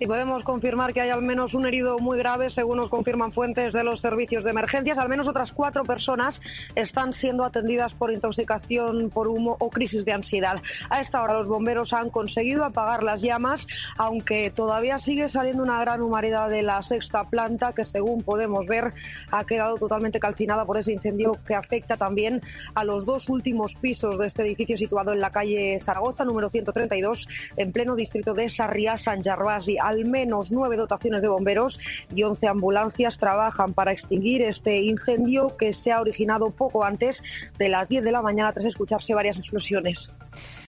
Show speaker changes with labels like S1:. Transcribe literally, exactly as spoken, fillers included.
S1: Y podemos confirmar que hay al menos un herido muy grave, según nos confirman fuentes de los servicios de emergencias. Al menos otras cuatro personas están siendo atendidas por intoxicación por humo o crisis de ansiedad. A esta hora los bomberos han conseguido apagar las llamas, aunque todavía sigue saliendo una gran humareda de la sexta planta, que según podemos ver ha quedado totalmente calcinada por ese incendio que afecta también a los dos últimos pisos de este edificio situado en la calle Zaragoza, número ciento treinta y dos, en pleno distrito de Sarriá-Sant Gervasi. Al menos nueve dotaciones de bomberos y once ambulancias trabajan para extinguir este incendio que se ha originado poco antes de las diez de la mañana tras escucharse varias explosiones.